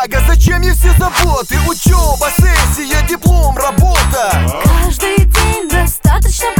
тяга, зачем ей все заботы? Учеба, сессия, диплом, работа. Каждый день достаточно